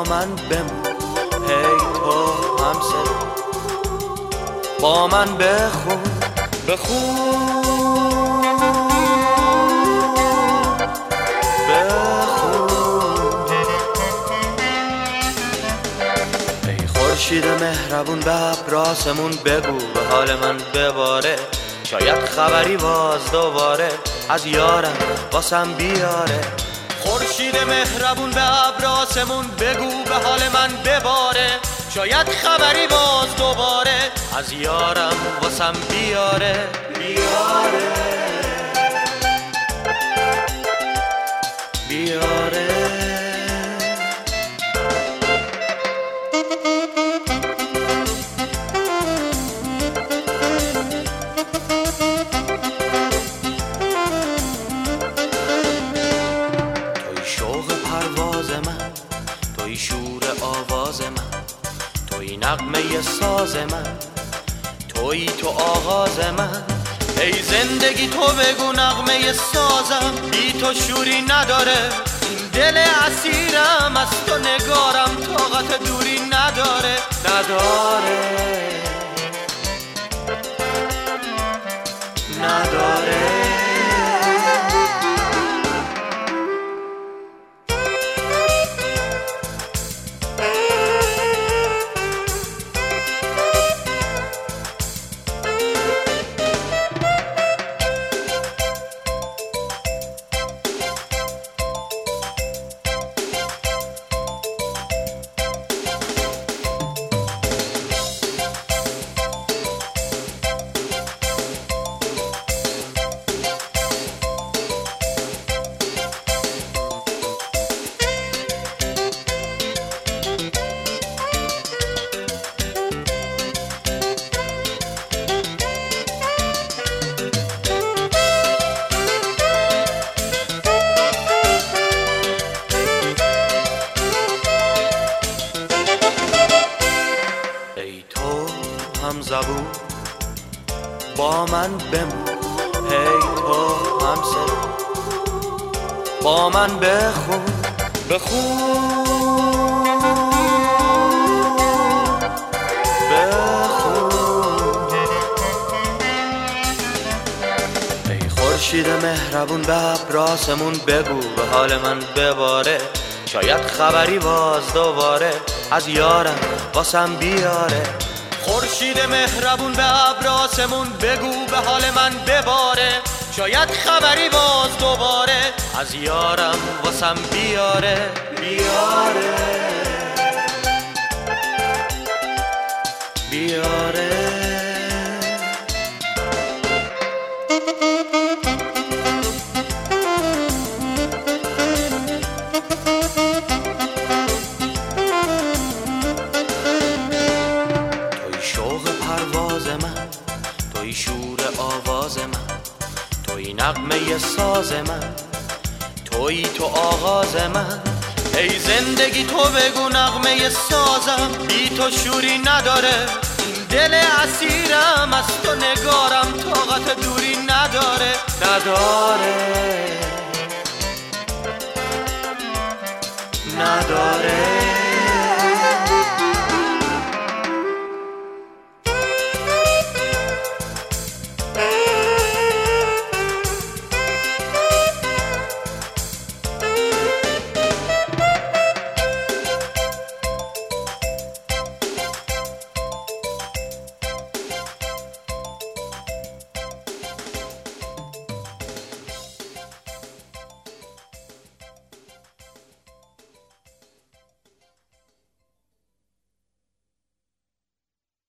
با من بمون، هی تو همسر با من بخون ای خورشید مهربون به ابراسمون بگو به حال من بباره، شاید خبری باز دوباره از یارم واسم بیاره. خورشید مهربون به ابراسمون بگو به حال من بباره، شاید خبری باز دوباره از یارم واسم بیاره. توی شوق پرواز من، توی شور آواز من، توی نغمه ساز من، توی تو آغاز من. ای زندگی تو بگو نغمه سازم، بی تو شوری نداره این دل اسیرم، از تو نگارم طاقت دوری نداره. ای تو هم زبون با من بمون، هی تو همسر با من بخون ای خورشید مهربون به ابراسمون بگو به حال من بباره، شاید خبری باز دوباره از یارم واسم بیاره. خورشید مهربون به ابراسمون بگو به حال من بباره، شاید خبری باز دوباره از یارم واسم بیاره. پرواز من، توی شور آواز من، توی نغمه ساز من، توی تو آغاز من. ای زندگی تو بگو نغمه سازم، بی تو شوری نداره این دل اسیرم، از تو نگارم طاقت دوری نداره. نداره